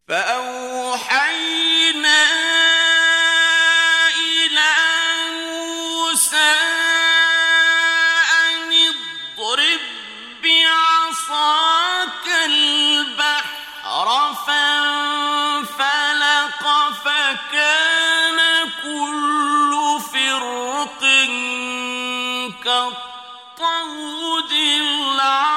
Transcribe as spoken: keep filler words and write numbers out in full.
فأوحينا إلى موسى أن اضرب بعصاك البحر فانفلق فكان كل فرق كالطود العظيم